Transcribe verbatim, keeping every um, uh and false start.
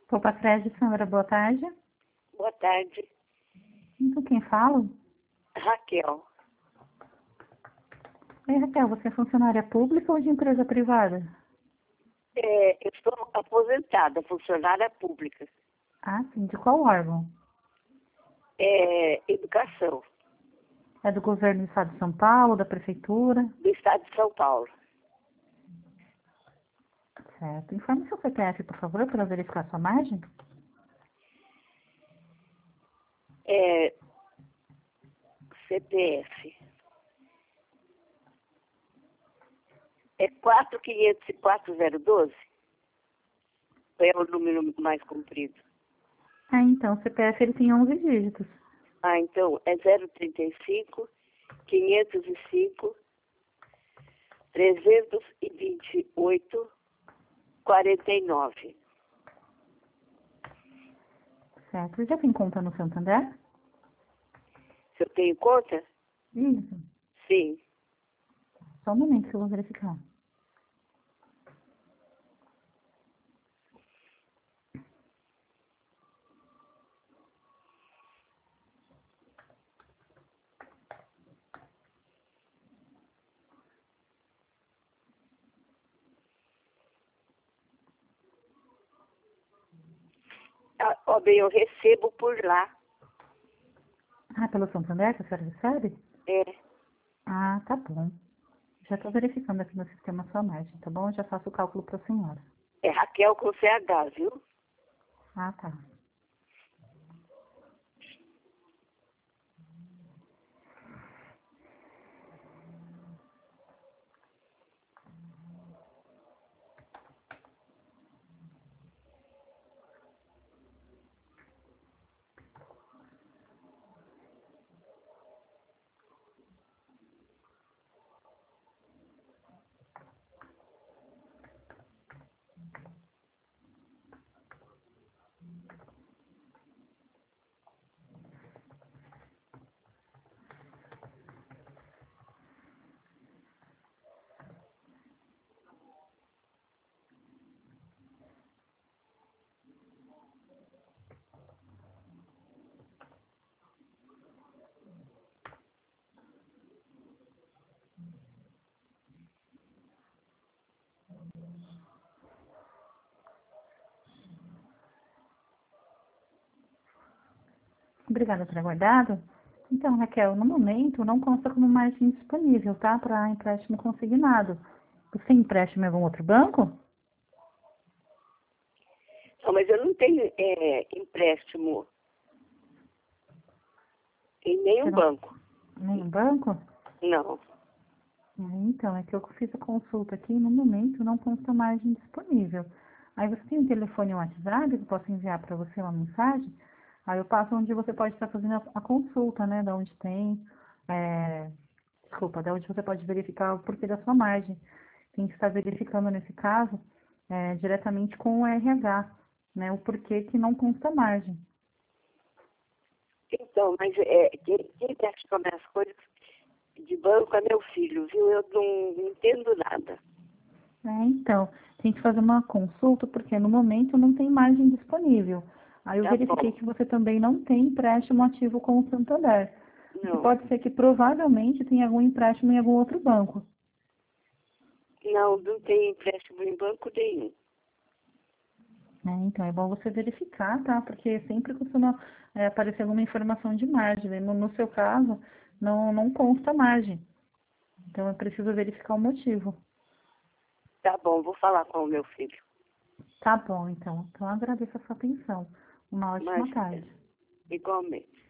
Poupa Crédito, Sandra, boa tarde. Boa tarde, Então, quem fala? Raquel. Oi, Raquel, você é funcionária pública ou de empresa privada? É, eu sou aposentada, funcionária pública. Ah, sim. De qual órgão? É, educação, É do governo do estado de São Paulo, da prefeitura? do estado de São Paulo. Certo. Informe seu C P F, por favor, para verificar sua margem. É, C P F. É quatro quinhentos e quatro zero doze? É o número mais comprido. Ah, então, o C P F ele tem onze dígitos. Ah, então é zero trinta e cinco, quinhentos e cinco, trezentos e vinte e oito, quarenta e nove. Certo. Já tem conta no Santander? Se eu tenho conta? Isso. Sim. Só um momento que eu vou verificar. Ah, ó, bem, eu recebo por lá. Ah, pelo Santander que a senhora recebe? É, Ah, tá bom. Já estou verificando aqui no sistema sua margem, tá bom? Eu já faço o cálculo para a senhora. é Raquel com C H, viu? Ah, tá. Obrigada por ter aguardado. Então, Raquel, no momento não consta como margem disponível, tá? Para empréstimo consignado. Você tem empréstimo em algum outro banco? Não, mas eu não tenho é, empréstimo em Você nenhum não... banco. Nenhum banco? Não. Ah, então, é que eu fiz a consulta aqui, no momento não consta margem disponível. Aí você tem um telefone e um WhatsApp, eu posso enviar para você uma mensagem, aí eu passo onde você pode estar fazendo a, a consulta, né, da onde tem, é, desculpa, da onde você pode verificar o porquê da sua margem. Tem que estar verificando nesse caso, é, diretamente com o R H, né, o porquê que não consta margem. Então, mas é, quem, quem mexe com as minhas coisas de banco é meu filho, viu? Eu não, não entendo nada. É, então, tem que fazer uma consulta, porque no momento não tem margem disponível. Aí eu Tá verifiquei bom. que você também não tem empréstimo ativo com o Santander. O que Não. pode ser que provavelmente tenha algum empréstimo em algum outro banco. Não, não tem empréstimo em banco nenhum. É, então, é bom você verificar, tá? Porque sempre costuma é, aparecer alguma informação de margem, né? No, no seu caso, não, não consta margem. Então, eu preciso verificar o motivo. Tá bom, vou falar com o meu filho. Tá bom, então. Então, eu agradeço a sua atenção. Uma ótima Mas, tarde. igualmente.